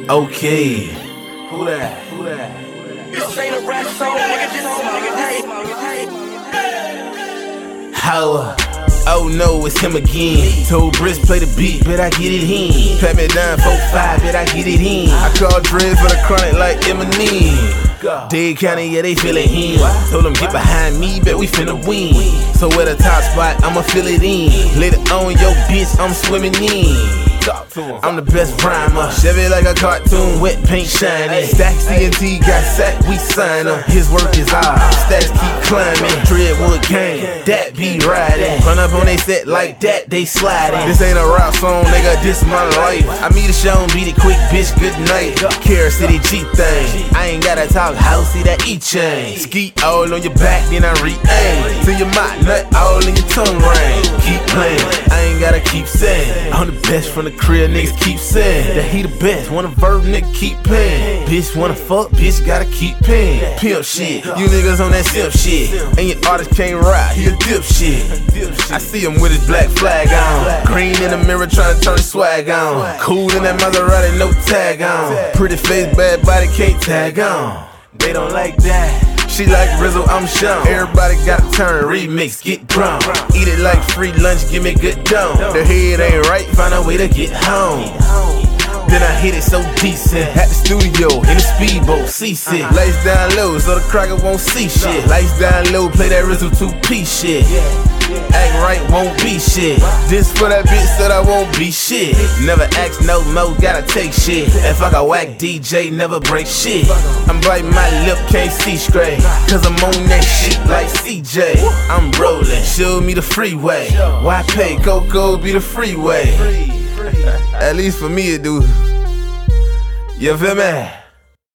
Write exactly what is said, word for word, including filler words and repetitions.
Okay. Who that? Who that? This ain't a rap song, nigga. This is How? Oh no, it's him again. Told Briss play the beat, bet I get it in. Pat me down four five, bet I get it in. I call Dread for the chronic like Eminem. Dade County, yeah, they feelin' him. Told them get behind me, bet we finna win. So at the top spot, I'ma fill it in. Later on, yo bitch, I'm swimming in. I'm the best rhymer, Chevy like a cartoon, wet paint shining. Stack C N T got sacked, we sign him. His work is ours, stats keep climbing. Dreadwood gang, that be riding. Run up on they set like that, they sliding. This ain't a rap song, nigga, this my life. I meet a show and beat it quick, bitch, good night. Carol City G thing, I ain't gotta talk house, see that E-chain. Skeet all on your back, then I re-aim. Till your mouth nut all in your tongue ring. Keep playing, I ain't gotta keep saying. I'm the best from the crib, niggas keep saying that he the best. Want a verb, nigga, keep paying. Bitch wanna fuck, bitch gotta keep paying. Pimp shit, you niggas on that simp shit. And your artist can't ride, he a dip shit. I see him with his black flag on. Green in the mirror trying to turn his swag on. Cool in that Maserati, no tag on. Pretty face, bad body, can't tag on. They don't like that. She like Rizzo, I'm Sean. Everybody got a turn, remix, get drunk. Eat it like free lunch, give me good dome. The head ain't right, find a way to get home. Then I hit it so decent. At the studio, in the speedboat, seasick. Lights down low, so the cracker won't see shit. Lights down low, play that Rizzo two-piece shit. Act right, won't be shit. This for that bitch that I won't be shit. Never ask no more, gotta take shit. If I got whack D J, never break shit. I'm biting my lip, can't see straight. Cause I'm on that shit like C J. I'm rolling, show me the freeway. Why pay? Coco be the freeway. At least for me it do. You feel me?